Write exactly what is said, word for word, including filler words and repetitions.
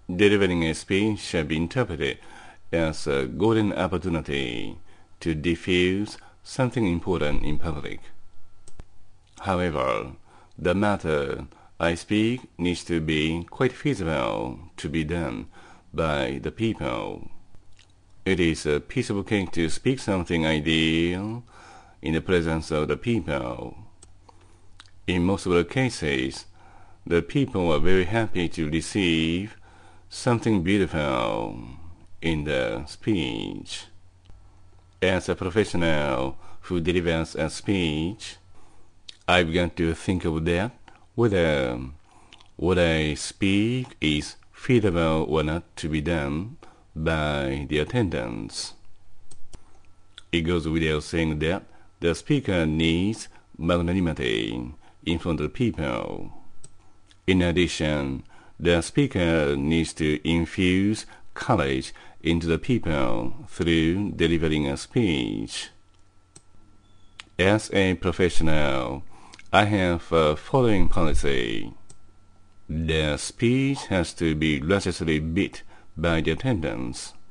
Delivering a speech should be interpreted as a golden opportunity to diffuse something important in public. However, the matter I speak needs to be quite feasible to be done by the people. It is a piece of cake to speak something ideal in the presence of the people. In most of the cases, the people are very happy to receive something beautiful in the speech. As a professional who delivers a speech, I began to think of that, whether what I speak is feasible or not to be done by the attendants. It goes without saying that the speaker needs magnanimity in front of the people. In addition, the speaker needs to infuse courage into the people through delivering a speech. As a professional, I have a following policy. The speech has to be righteously beat by the attendants.